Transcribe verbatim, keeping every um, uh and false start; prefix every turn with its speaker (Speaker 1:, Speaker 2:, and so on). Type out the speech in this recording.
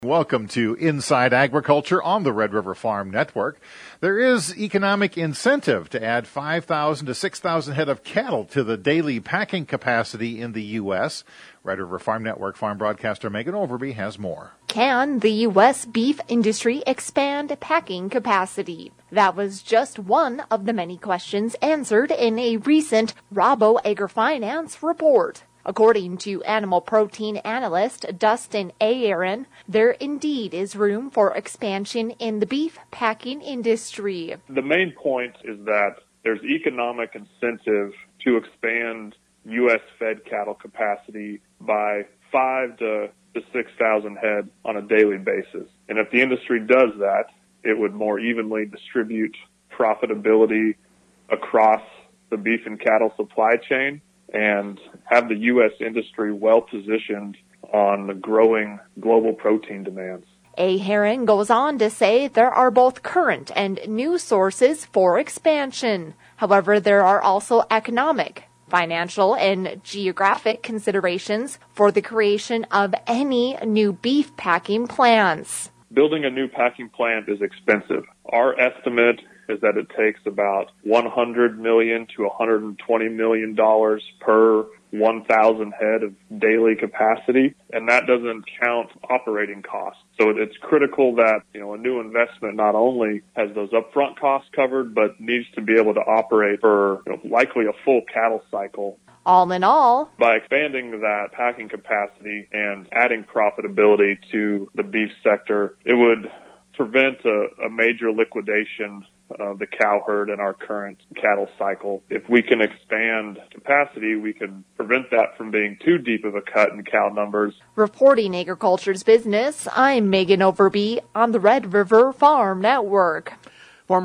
Speaker 1: Welcome to Inside Agriculture on the Red River Farm Network. There is economic incentive to add five thousand to six thousand head of cattle to the daily packing capacity in the U S. Red River Farm Network farm broadcaster Megan Overby has more.
Speaker 2: Can the U S beef industry expand packing capacity? That was just one of the many questions answered in a recent Rabo AgriFinance report. According to animal protein analyst Dustin Aaron, there indeed is room for expansion in the beef packing industry.
Speaker 3: The main point is that there's economic incentive to expand U S fed cattle capacity by five to six thousand head on a daily basis. And if the industry does that, it would more evenly distribute profitability across the beef and cattle supply chain and have the U S industry well positioned on the growing global protein demands.
Speaker 2: Aaron goes on to say there are both current and new sources for expansion. However, there are also economic, financial, and geographic considerations for the creation of any new beef packing plants.
Speaker 3: Building a new packing plant is expensive. Our estimate is that it takes about one hundred million dollars to one hundred twenty million dollars per one thousand head of daily capacity, and that doesn't count operating costs. So it's critical that, you know, a new investment not only has those upfront costs covered, but needs to be able to operate for, you know, likely a full cattle cycle.
Speaker 2: All in all,
Speaker 3: by expanding that packing capacity and adding profitability to the beef sector, it would prevent a, a major liquidation of the cow herd in our current cattle cycle. If we can expand capacity, we can prevent that from being too deep of a cut in cow numbers.
Speaker 2: Reporting Agriculture's Business, I'm Megan Overby on the Red River Farm Network.